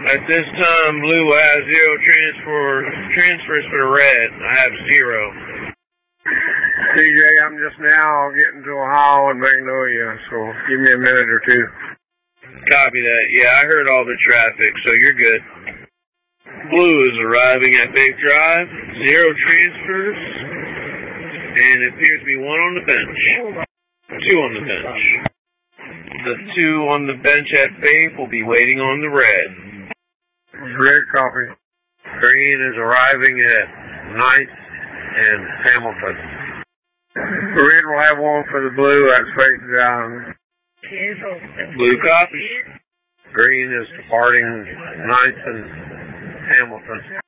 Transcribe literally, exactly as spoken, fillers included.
At this time, blue will have zero transfer, transfers for the red. I have zero. T J, I'm just now getting to Ohio and Magnolia, so give me a minute or two. Copy that. Yeah, I heard all the traffic, so you're good. Blue is arriving at Faith Drive. Zero transfers. And it appears to be one on the bench. Two on the bench. The two on the bench at Faith will be waiting on the red. Red copy. Green is arriving at ninth and Hamilton. Red will have one for the blue at Faith Drive. Blue copy. Green is departing ninth and Hamilton.